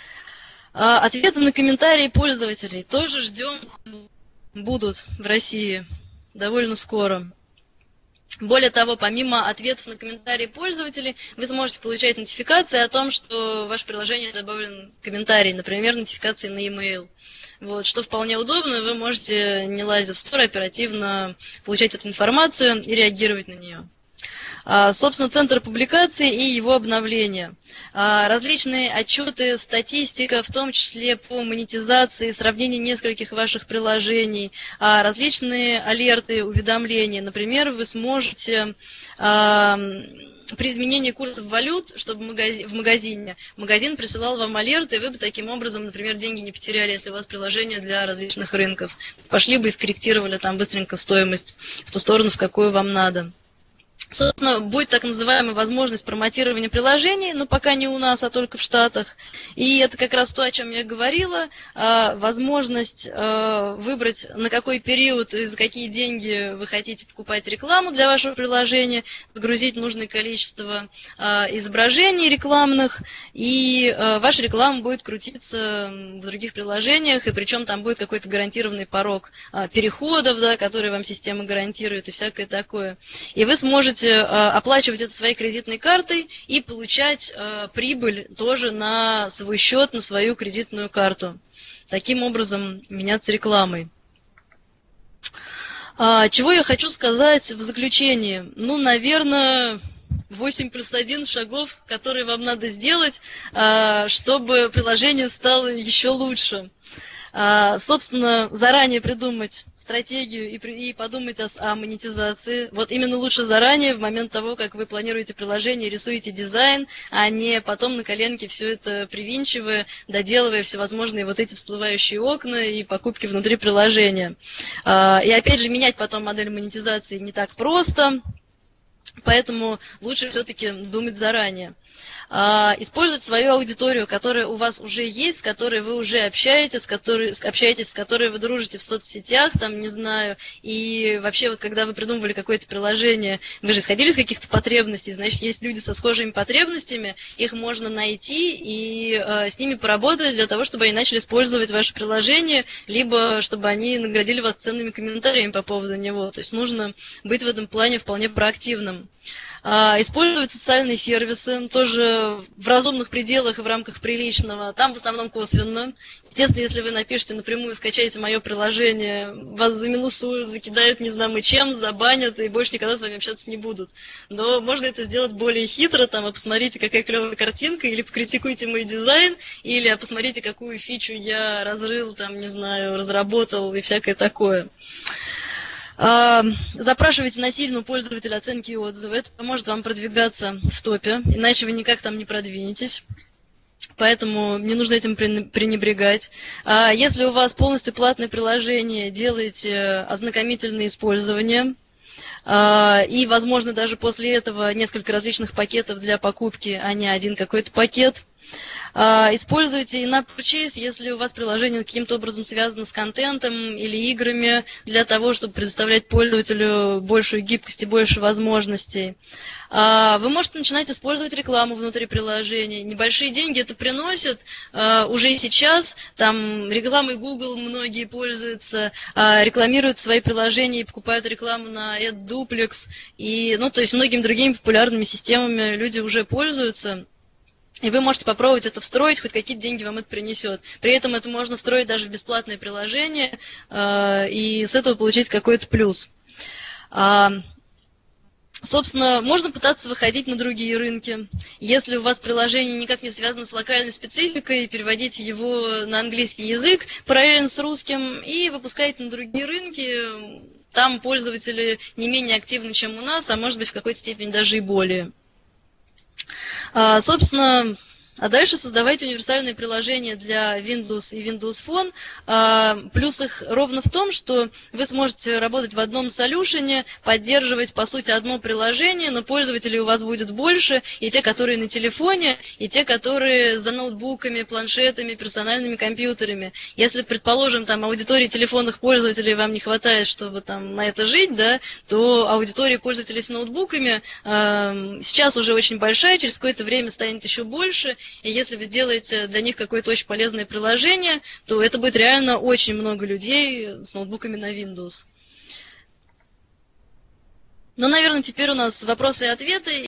А, ответы на комментарии пользователей тоже ждем, будут в России довольно скоро. Более того, помимо ответов на комментарии пользователей, вы сможете получать нотификации о том, что в ваше приложение добавлен комментарий, например, нотификации на e-mail. Вот, что вполне удобно, вы можете, не лазя в Store, оперативно получать эту информацию и реагировать на нее. А, собственно, центр публикаций и его обновления. А, различные отчеты, статистика, в том числе по монетизации, сравнение нескольких ваших приложений, а, различные алерты, уведомления. Например, вы сможете... А, при изменении курсов валют, чтобы в магазине, магазин присылал вам алерты, и вы бы таким образом, например, деньги не потеряли, если у вас приложение для различных рынков. Пошли бы и скорректировали там быстренько стоимость в ту сторону, в какую вам надо. Собственно, будет так называемая возможность промотирования приложений, но пока не у нас, а только в Штатах. И это как раз то, о чем я говорила, возможность выбрать, на какой период и за какие деньги вы хотите покупать рекламу для вашего приложения, загрузить нужное количество изображений рекламных, и ваша реклама будет крутиться в других приложениях, и причем там будет какой-то гарантированный порог переходов, да, который вам система гарантирует, и всякое такое. И вы сможете оплачивать это своей кредитной картой и получать э, прибыль тоже на свой счет, на свою кредитную карту. Таким образом, меняться рекламой. А, чего я хочу сказать в заключении? Ну, наверное, восемь плюс один шагов, которые вам надо сделать, а, чтобы приложение стало еще лучше. А, собственно, заранее придумать стратегию и, и подумать о, о монетизации. Вот именно лучше заранее, в момент того, как вы планируете приложение, рисуете дизайн, а не потом на коленке все это привинчивая, доделывая всевозможные вот эти всплывающие окна и покупки внутри приложения. А, и опять же, менять потом модель монетизации не так просто, поэтому лучше все-таки думать заранее. Использовать свою аудиторию, которая у вас уже есть, с которой вы уже общаетесь, с которой, общаетесь, с которой вы дружите в соцсетях, там, не знаю, и вообще вот когда вы придумывали какое-то приложение, вы же исходили из каких-то потребностей, значит, есть люди со схожими потребностями, их можно найти и э, с ними поработать для того, чтобы они начали использовать ваше приложение, либо чтобы они наградили вас ценными комментариями по поводу него. То есть нужно быть в этом плане вполне проактивным. Использовать социальные сервисы тоже в разумных пределах и в рамках приличного. Там в основном косвенно. Естественно, если вы напишете напрямую, скачайте мое приложение, вас заминусуют, закидают не знаю чем, забанят и больше никогда с вами общаться не будут. Но можно это сделать более хитро, там, а посмотрите, какая клевая картинка, или покритикуйте мой дизайн, или а посмотрите, какую фичу я разрыл, там, не знаю, разработал и всякое такое. Запрашивайте насильно у пользователя оценки и отзывы. Это поможет вам продвигаться в топе, иначе вы никак там не продвинетесь. Поэтому не нужно этим пренебрегать. Если у вас полностью платное приложение, делайте ознакомительное использование. И, возможно, даже после этого несколько различных пакетов для покупки, а не один какой-то пакет. Используйте in-app purchase, если у вас приложение каким-то образом связано с контентом или играми, для того, чтобы предоставлять пользователю большую гибкость и больше возможностей. Вы можете начинать использовать рекламу внутри приложения. Небольшие деньги это приносит уже и сейчас. Там рекламой Google многие пользуются, рекламируют свои приложения и покупают рекламу на AdDuplex. И, ну, то есть многими другими популярными системами люди уже пользуются. И вы можете попробовать это встроить, хоть какие-то деньги вам это принесет. При этом это можно встроить даже в бесплатное приложение э, и с этого получить какой-то плюс. А, собственно, можно пытаться выходить на другие рынки. Если у вас приложение никак не связано с локальной спецификой, переводите его на английский язык параллельно с русским и выпускаете на другие рынки. Там пользователи не менее активны, чем у нас, а может быть в какой-то степени даже и более. А, собственно, а дальше создавайте универсальные приложения для Windows и Windows Phone. А, плюс их ровно в том, что вы сможете работать в одном солюшене, поддерживать, по сути, одно приложение, но пользователей у вас будет больше, и те, которые на телефоне, и те, которые за ноутбуками, планшетами, персональными компьютерами. Если, предположим, там аудитории телефонных пользователей вам не хватает, чтобы там на это жить, да, то аудитория пользователей с ноутбуками э, сейчас уже очень большая, через какое-то время станет еще больше. И если вы сделаете для них какое-то очень полезное приложение, то это будет реально очень много людей с ноутбуками на Windows. Ну, наверное, теперь у нас вопросы и ответы.